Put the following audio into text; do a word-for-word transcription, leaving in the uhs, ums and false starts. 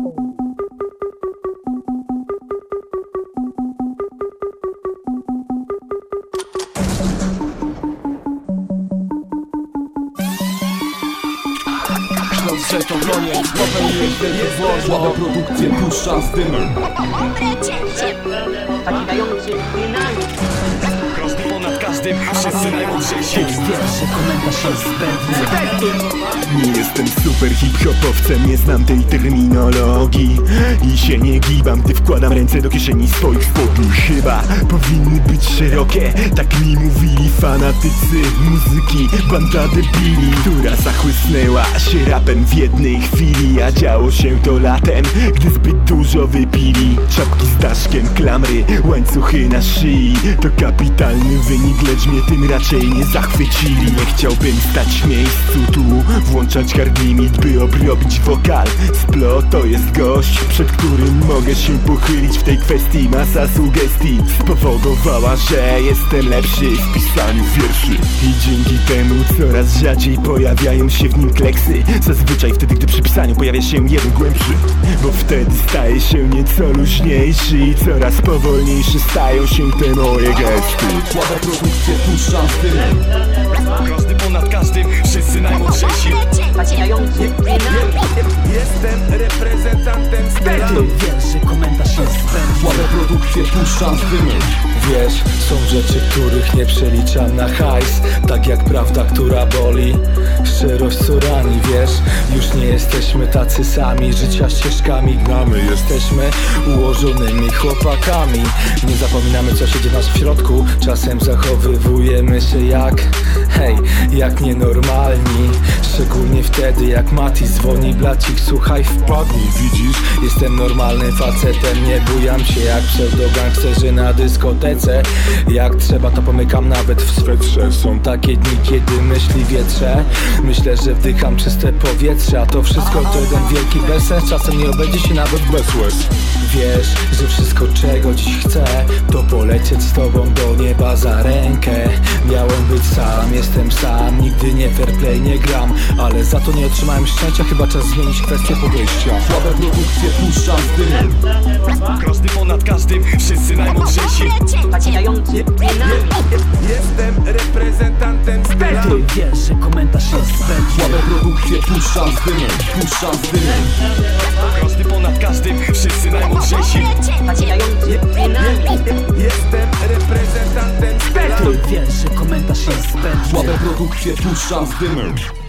Że to koniec, popełniłeś wielkie zło. Słabe produkcje puszczam z dymem. Taki dający dynamit. Każdy ponad każdym, wszyscy najmądrzejsi. Pierwszy komentarz jest zbędny. Nie jestem super hip-hopowcem, nie znam tej terminologii i się nie gibam, gdy wkładam ręce do kieszeni swoich spodni. Chyba powinny być szerokie, tak mi mówili fanatycy muzyki, banda debili, która zachłysnęła się rapem w jednej chwili. A działo się to latem, gdy zbyt dużo wypili. Czapki z daszkiem, klamry, łańcuchy na szyi. To kapitalny wynik, lecz mnie tym raczej nie zachwycili. Nie chciałbym stać w miejscu tu, włączać hard limit, by obrobić wokal. Splo to jest gość, przed którym mogę się pochylić w tej kwestii. Masa sugestii spowodowała, że jestem lepszy w pisaniu wierszy. I dzięki temu coraz rzadziej pojawiają się w nim kleksy. Zazwyczaj wtedy, gdy przy pisaniu pojawia się jeden głębszy, bo wtedy staje się nieco luźniejszy i coraz powolniejsze stają się te moje gesty. Słabe produkcje puszczam z dymem. Każdy ponad każdym, wszyscy najmądrzejsi. Taki dający dynamit. Jestem reprezentantem stylu. Pierwszy komentarz jest zbędny. Słabe produkcje puszczam z dymem. Wiesz, są rzeczy, których nie przeliczam na hajs. Tak jak prawda, która boli, szczerość co rani. Wiesz, już nie jesteśmy tacy sami, życia ścieżkami gnamy. Jesteśmy ułożonymi chłopakami. Nie zapominamy, co się dzieje w nas w środku. Czasem zachowywujemy się jak, hej, jak nienormalni. Szczególnie wtedy, jak Mati dzwoni, blacik, słuchaj, wpadnij. Widzisz, jestem normalnym facetem, nie bujam się jak pseudogangsterzy na dyskotece. Jak trzeba, to pomykam nawet w swetrze. Są takie dni, kiedy myśli wietrze. Myślę, że wdycham czyste powietrze, a to wszystko to jeden wielki bezsens. Czasem nie obędzie się nawet bez łez. Wiesz, że wszystko, czego dziś chcę, to polecieć z tobą do nieba za rękę. Miałem być sam, jestem sam, nigdy nie fair play nie gram, ale za to nie otrzymałem szczęścia, chyba czas zmienić kwestię podejścia. Słabe produkcje puszczam z dymem. Każdy ponad każdym, wszyscy najmądrzejsi. Taki dający dynamit. Jestem reprezentantem stylu. Pierwszy komentarz jest zbędny. Słabe produkcje puszczam z dymem. Puszczam z dymem. Każdy ponad każdym, wszyscy najmądrzejsi. Taki dający dynamit. Jestem reprezentantem stylu. Pierwszy komentarz jest zbędny. Słabe produkcje puszczam z dymem.